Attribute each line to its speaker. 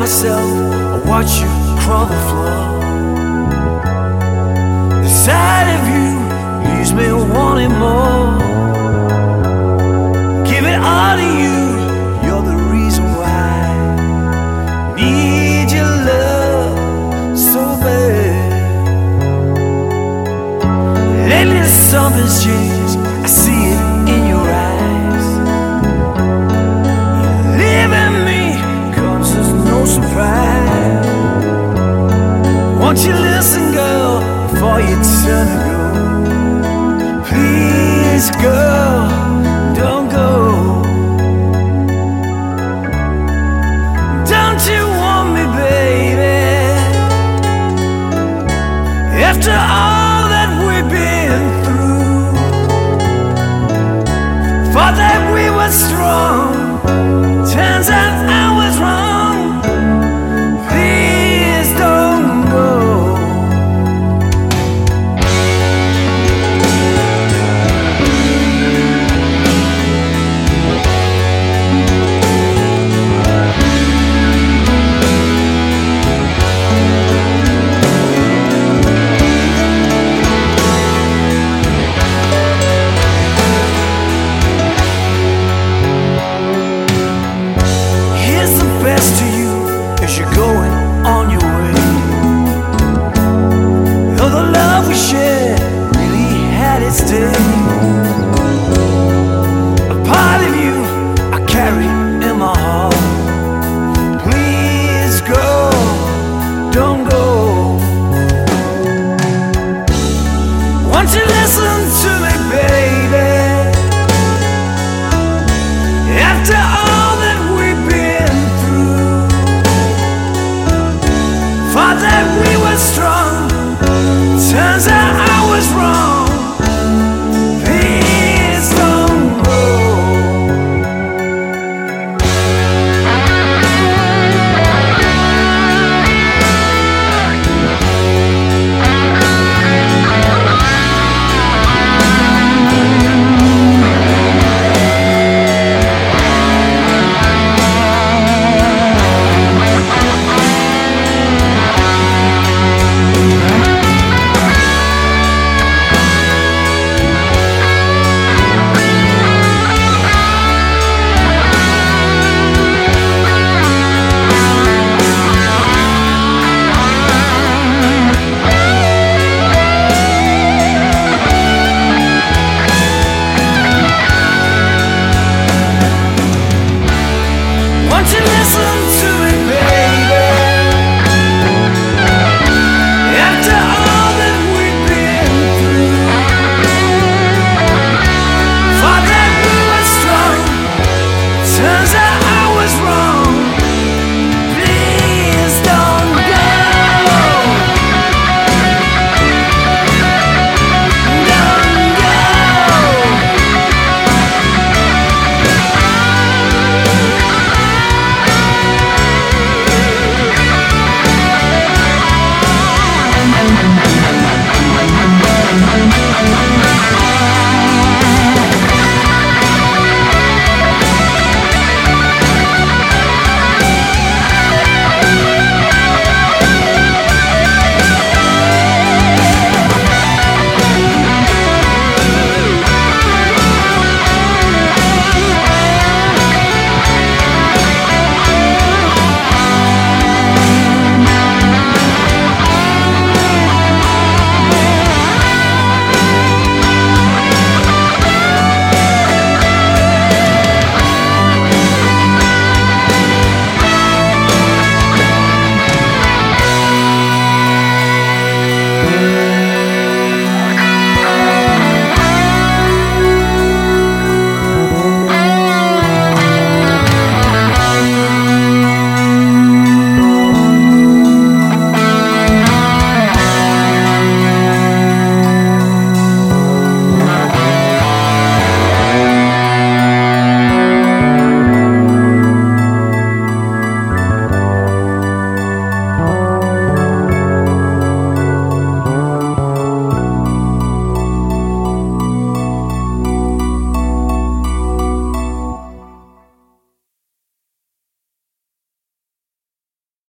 Speaker 1: myself, I watch you crawl the floor. The sight of you leaves me wanting more. Give it all to you, you're the reason why. Need your love so bad. Lately something's changed, I see it in your eyes. Leaving me comes as no surprise. Won't you listen, girl, before you turn to go? Please, girl, don't go. Don't you want me, baby? After all that we've been through, thought that we were strong, turns out I was wrong. Please don't go. Best to you as you're going on your way. Though the love we shared really had its day, a part of you I carry in my heart. Please go, don't go. Won't you listen to